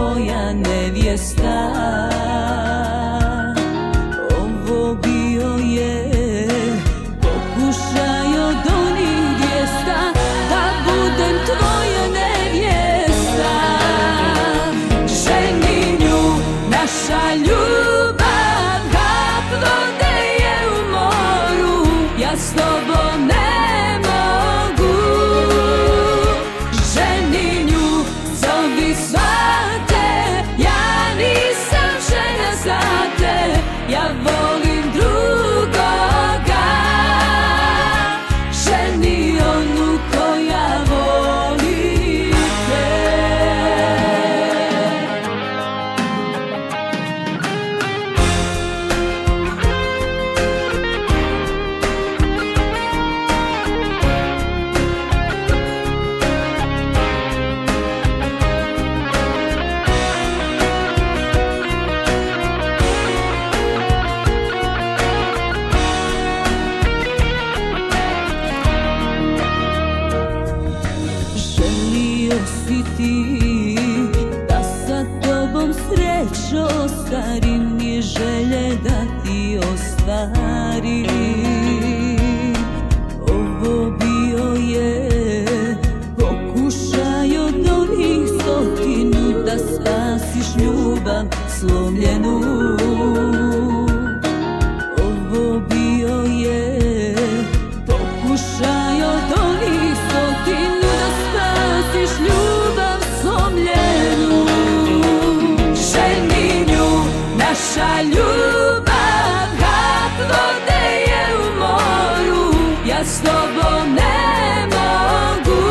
tvoja nevjesta. Ovo bio je pokušaj od onih 200 da budem tvoja nevjesta. Ženi nju, naša ljubav kap vode je u moru, ja s tobom ne mogu. Ženi nju, zovi svate, ja nisam žena za te, ja volim drugoga. Ženi onu koja voli te. Želio si ti da sa tobom srećo ostarim, nije želje da ti ostarim. Ovo bio je pokušaj od onih 100 da spasiš ljubav slomljenu. Ovo bio je pokušaj od onih 100 da spasiš ljubav slomljenu. Ženi nju, naša ljubav kap vode je u moru, ja s tobom ne mogu.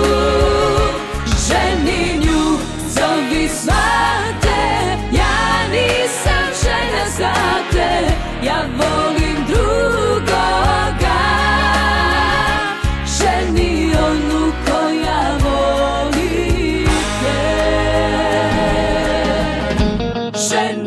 Ženi nju, zovi svate, ja nisam žena za te, ja volim drugoga. Ženi onu koja voli te. Ženi